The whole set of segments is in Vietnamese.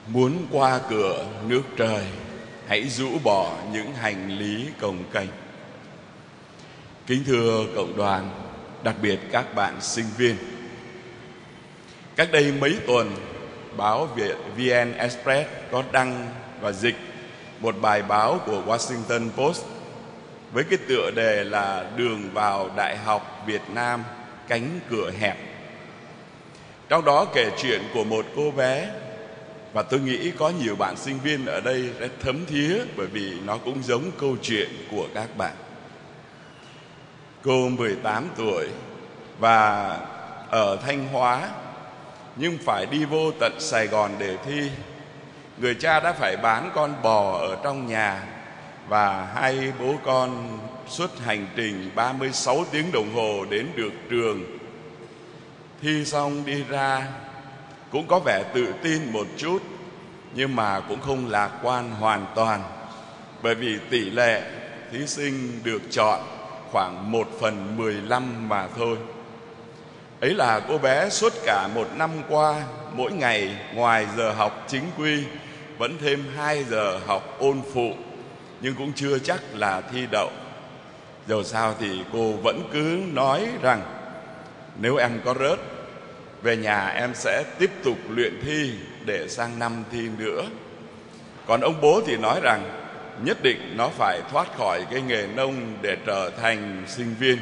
Muốn qua cửa nước trời, hãy rũ bỏ những hành lý cồng kềnh. Kính thưa cộng đoàn, đặc biệt các bạn sinh viên, cách đây mấy tuần, báo VN Express có đăng và dịch một bài báo của Washington Post với cái tựa đề là Đường vào Đại học Việt Nam cánh cửa hẹp. Trong đó kể chuyện của một cô bé, và tôi nghĩ có nhiều bạn sinh viên ở đây sẽ thấm thía bởi vì nó cũng giống câu chuyện của các bạn. Cô 18 tuổi và ở Thanh Hóa, nhưng phải đi vô tận Sài Gòn để thi. Người cha đã phải bán con bò ở trong nhà, và hai bố con suốt hành trình 36 tiếng đồng hồ đến được trường. Thi xong đi ra cũng có vẻ tự tin một chút, nhưng mà cũng không lạc quan hoàn toàn, bởi vì tỷ lệ thí sinh được chọn khoảng 1/15 mà thôi. Ấy là cô bé suốt cả một năm qua, mỗi ngày ngoài giờ học chính quy vẫn thêm 2 giờ học ôn phụ, nhưng cũng chưa chắc là thi đậu. Dầu sao thì cô vẫn cứ nói rằng nếu em có rớt, về nhà em sẽ tiếp tục luyện thi để sang năm thi nữa. Còn ông bố thì nói rằng nhất định nó phải thoát khỏi cái nghề nông để trở thành sinh viên.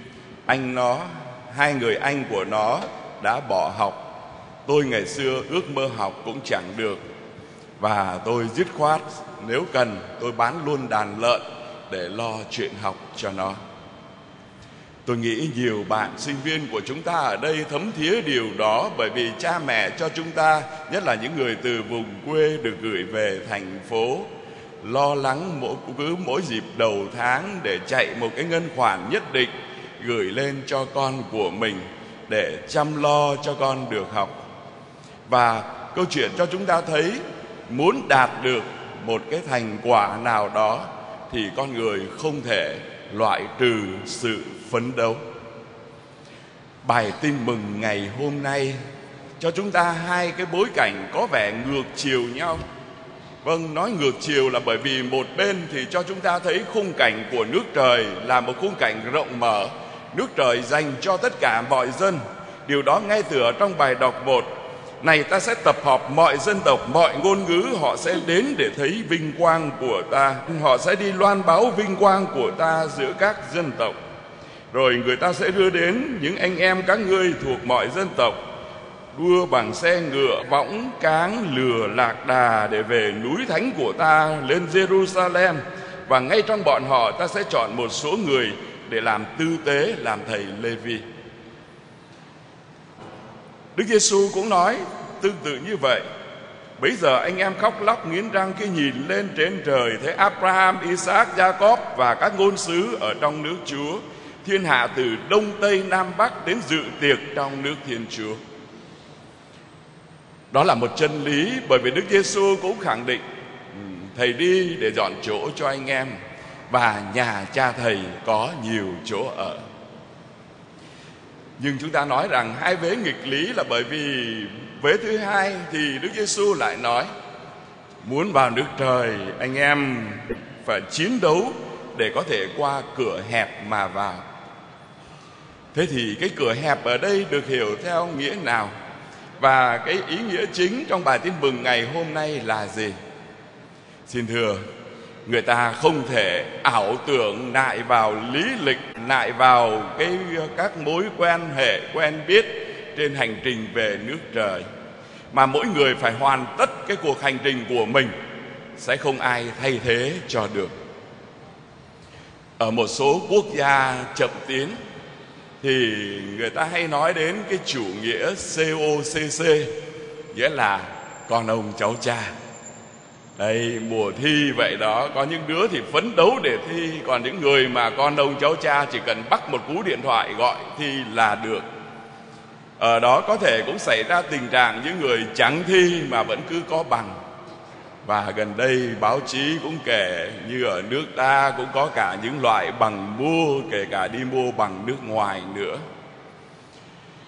Hai người anh của nó đã bỏ học. Tôi ngày xưa ước mơ học cũng chẳng được, và tôi dứt khoát nếu cần tôi bán luôn đàn lợn để lo chuyện học cho nó. Tôi nghĩ nhiều bạn sinh viên của chúng ta ở đây thấm thía điều đó, bởi vì cha mẹ cho chúng ta, nhất là những người từ vùng quê được gửi về thành phố, lo lắng mỗi dịp đầu tháng để chạy một cái ngân khoản nhất định gửi lên cho con của mình để chăm lo cho con được học. Và câu chuyện cho chúng ta thấy, muốn đạt được một cái thành quả nào đó thì con người không thể loại trừ sự phấn đấu. Bài tin mừng ngày hôm nay cho chúng ta hai cái bối cảnh có vẻ ngược chiều nhau. Vâng, nói ngược chiều là bởi vì một bên thì cho chúng ta thấy khung cảnh của nước trời là một khung cảnh rộng mở, nước trời dành cho tất cả mọi dân. Điều đó ngay từ ở trong bài đọc 1 này, ta sẽ tập hợp mọi dân tộc, mọi ngôn ngữ, họ sẽ đến để thấy vinh quang của ta. Họ sẽ đi loan báo vinh quang của ta giữa các dân tộc. Rồi người ta sẽ đưa đến những anh em các ngươi thuộc mọi dân tộc, đua bằng xe ngựa, võng cáng, lừa lạc đà để về núi thánh của ta, lên Jerusalem. Và ngay trong bọn họ ta sẽ chọn một số người để làm tư tế, làm thầy Lê-vi. Đức Giêsu cũng nói tương tự như vậy. Bấy giờ anh em khóc lóc nghiến răng khi nhìn lên trên trời, thấy Abraham, Isaac, Jacob và các ngôn sứ ở trong nước Chúa, thiên hạ từ đông tây nam bắc đến dự tiệc trong nước Thiên Chúa. Đó là một chân lý, bởi vì Đức Giêsu cũng khẳng định thầy đi để dọn chỗ cho anh em, và nhà cha thầy có nhiều chỗ ở. Nhưng chúng ta nói rằng hai vế nghịch lý là bởi vì vế thứ hai thì Đức Giêsu lại nói muốn vào nước trời, anh em phải chiến đấu để có thể qua cửa hẹp mà vào. Thế thì cái cửa hẹp ở đây được hiểu theo nghĩa nào? Và cái ý nghĩa chính trong bài tin mừng ngày hôm nay là gì? Xin thưa, người ta không thể ảo tưởng nại vào lý lịch, nại vào các mối quan hệ quen biết trên hành trình về nước trời, mà mỗi người phải hoàn tất cái cuộc hành trình của mình, sẽ không ai thay thế cho được. Ở một số quốc gia chậm tiến thì người ta hay nói đến cái chủ nghĩa COCC, nghĩa là con ông cháu cha. Đây, mùa thi vậy đó, có những đứa thì phấn đấu để thi, còn những người mà con ông cháu cha chỉ cần bắt một cú điện thoại gọi thi là được. Ở đó có thể cũng xảy ra tình trạng những người chẳng thi mà vẫn cứ có bằng. Và gần đây báo chí cũng kể như ở nước ta cũng có cả những loại bằng mua, kể cả đi mua bằng nước ngoài nữa.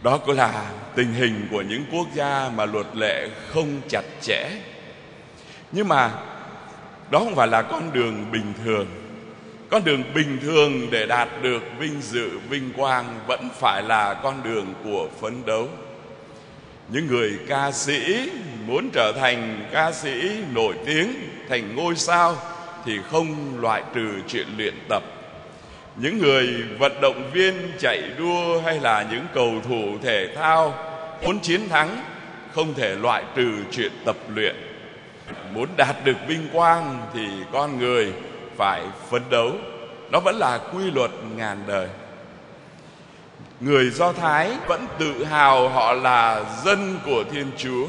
Đó cũng là tình hình của những quốc gia mà luật lệ không chặt chẽ. Nhưng mà đó không phải là con đường bình thường. Con đường bình thường để đạt được vinh dự, vinh quang vẫn phải là con đường của phấn đấu. Những người ca sĩ muốn trở thành ca sĩ nổi tiếng, thành ngôi sao thì không loại trừ chuyện luyện tập. Những người vận động viên chạy đua hay là những cầu thủ thể thao muốn chiến thắng không thể loại trừ chuyện tập luyện. Muốn đạt được vinh quang thì con người phải phấn đấu. Nó vẫn là quy luật ngàn đời. Người Do Thái vẫn tự hào họ là dân của Thiên Chúa.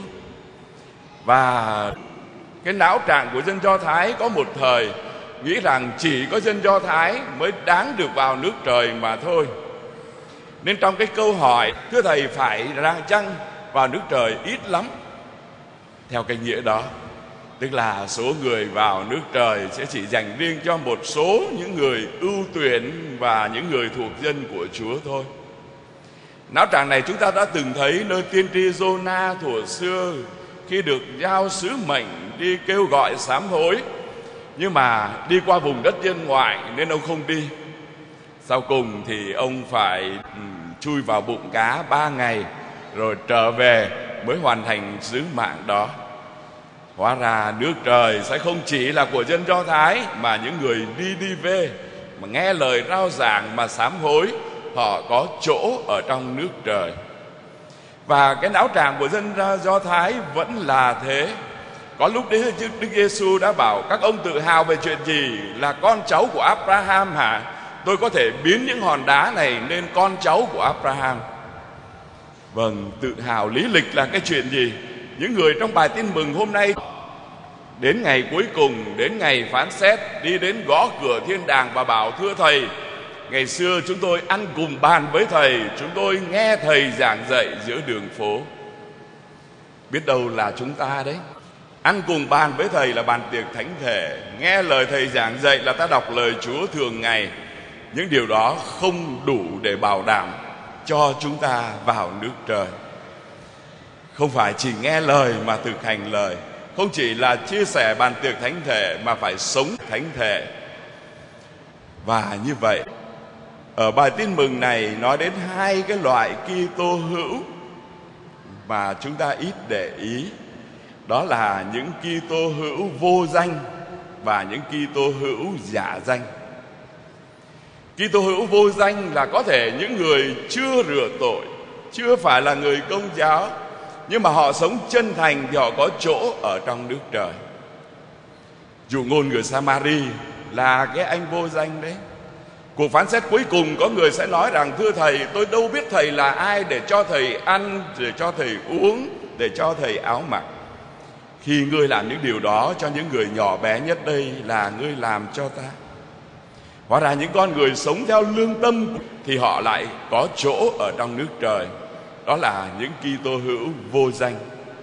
Và cái não trạng của dân Do Thái có một thời nghĩ rằng chỉ có dân Do Thái mới đáng được vào nước trời mà thôi. Nên trong cái câu hỏi thưa thầy phải ra chăng vào nước trời ít lắm, theo cái nghĩa đó, tức là số người vào nước trời sẽ chỉ dành riêng cho một số những người ưu tuyển và những người thuộc dân của Chúa thôi. Não trạng này chúng ta đã từng thấy nơi tiên tri Giô-na thuở xưa, khi được giao sứ mệnh đi kêu gọi sám hối, nhưng mà đi qua vùng đất dân ngoại nên ông không đi. Sau cùng thì ông phải chui vào bụng cá 3 ngày rồi trở về mới hoàn thành sứ mạng đó. Hóa ra nước trời sẽ không chỉ là của dân Do Thái, mà những người đi về mà nghe lời rao giảng mà sám hối, họ có chỗ ở trong nước trời. Và cái não trạng của dân Do Thái vẫn là thế. Có lúc đấy Đức Giêsu đã bảo các ông tự hào về chuyện gì? Là con cháu của Abraham hả? Tôi có thể biến những hòn đá này nên con cháu của Abraham. Vâng, tự hào lý lịch là cái chuyện gì? Những người trong bài tin mừng hôm nay đến ngày cuối cùng, đến ngày phán xét, đi đến gõ cửa thiên đàng và bảo: thưa thầy, ngày xưa chúng tôi ăn cùng bàn với thầy, chúng tôi nghe thầy giảng dạy giữa đường phố. Biết đâu là chúng ta đấy. Ăn cùng bàn với thầy là bàn tiệc thánh thể, nghe lời thầy giảng dạy là ta đọc lời Chúa thường ngày. Những điều đó không đủ để bảo đảm cho chúng ta vào nước trời. Không phải chỉ nghe lời mà thực hành lời, không chỉ là chia sẻ bàn tiệc thánh thể mà phải sống thánh thể. Và như vậy, ở bài tin mừng này nói đến hai cái loại Kitô hữu mà chúng ta ít để ý. Đó là những Kitô hữu vô danh và những Kitô hữu giả danh. Kitô hữu vô danh là có thể những người chưa rửa tội, chưa phải là người Công giáo, nhưng mà họ sống chân thành thì họ có chỗ ở trong nước trời. Dụ ngôn người Samari là cái anh vô danh đấy. Cuộc phán xét cuối cùng có người sẽ nói rằng: thưa thầy, tôi đâu biết thầy là ai để cho thầy ăn, để cho thầy uống, để cho thầy áo mặc. Khi ngươi làm những điều đó cho những người nhỏ bé nhất đây là ngươi làm cho ta. Hóa ra những con người sống theo lương tâm thì họ lại có chỗ ở trong nước trời. Đó là những Kitô hữu vô danh.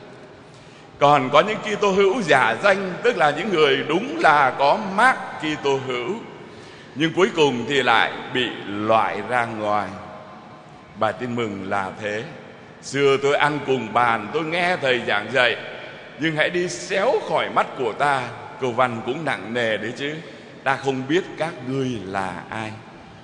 Còn có những Kitô hữu giả danh, tức là những người đúng là có mác Kitô hữu, nhưng cuối cùng thì lại bị loại ra ngoài. Bài tin mừng là thế. Xưa tôi ăn cùng bàn, tôi nghe thầy giảng dạy, nhưng hãy đi xéo khỏi mắt của ta. Câu văn cũng nặng nề đấy chứ. Ta không biết các ngươi là ai.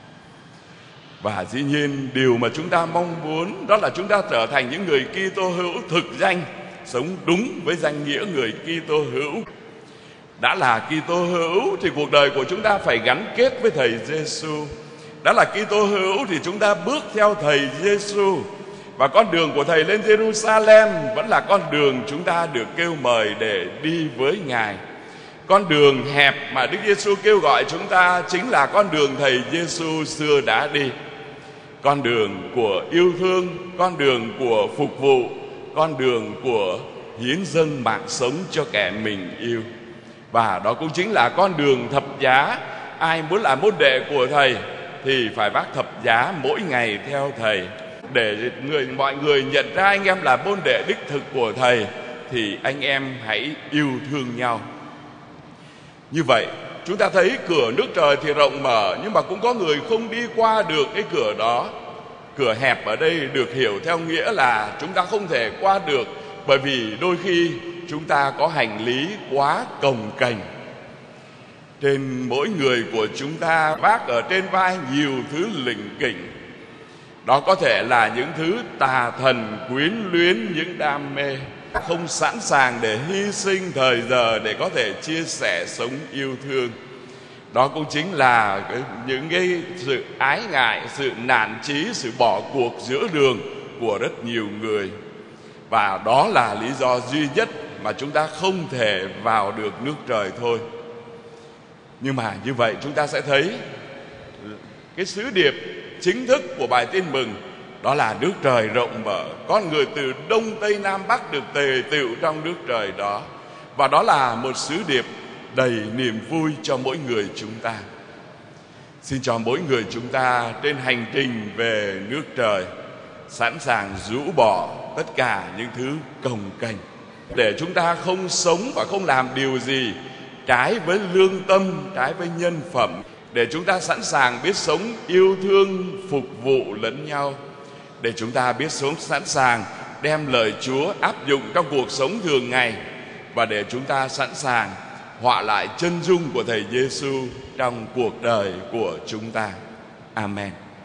Và dĩ nhiên điều mà chúng ta mong muốn đó là chúng ta trở thành những người Kitô hữu thực danh, sống đúng với danh nghĩa người Kitô hữu. Đã là Kitô hữu thì cuộc đời của chúng ta phải gắn kết với thầy Giêsu. Đã là Kitô hữu thì chúng ta bước theo thầy Giêsu. Và con đường của thầy lên Jerusalem vẫn là con đường chúng ta được kêu mời để đi với Ngài. Con đường hẹp mà Đức Giêsu kêu gọi chúng ta chính là con đường thầy Giêsu xưa đã đi. Con đường của yêu thương, con đường của phục vụ, con đường của hiến dâng mạng sống cho kẻ mình yêu. Và đó cũng chính là con đường thập giá. Ai muốn làm môn đệ của thầy thì phải vác thập giá mỗi ngày theo thầy. Để mọi người nhận ra anh em là môn đệ đích thực của thầy thì anh em hãy yêu thương nhau. Như vậy chúng ta thấy cửa nước trời thì rộng mở, nhưng mà cũng có người không đi qua được cái cửa đó. Cửa hẹp ở đây được hiểu theo nghĩa là chúng ta không thể qua được, bởi vì đôi khi chúng ta có hành lý quá cồng kềnh. Trên mỗi người của chúng ta vác ở trên vai nhiều thứ lỉnh kỉnh. Đó có thể là những thứ tà thần quyến luyến, những đam mê, không sẵn sàng để hy sinh thời giờ để có thể chia sẻ sống yêu thương. Đó cũng chính là những cái sự ái ngại, sự nản chí, sự bỏ cuộc giữa đường của rất nhiều người. Và đó là lý do duy nhất mà chúng ta không thể vào được nước trời thôi. Nhưng mà như vậy chúng ta sẽ thấy cái sứ điệp chính thức của bài tin mừng, đó là nước trời rộng mở, con người từ đông tây nam bắc được tề tựu trong nước trời đó. Và đó là một sứ điệp đầy niềm vui cho mỗi người chúng ta. Xin cho mỗi người chúng ta trên hành trình về nước trời sẵn sàng rũ bỏ tất cả những thứ cồng kềnh, để chúng ta không sống và không làm điều gì trái với lương tâm, trái với nhân phẩm, để chúng ta sẵn sàng biết sống yêu thương, phục vụ lẫn nhau, để chúng ta biết sống sẵn sàng đem lời Chúa áp dụng trong cuộc sống thường ngày, và để chúng ta sẵn sàng họa lại chân dung của Thầy Giêsu trong cuộc đời của chúng ta. Amen.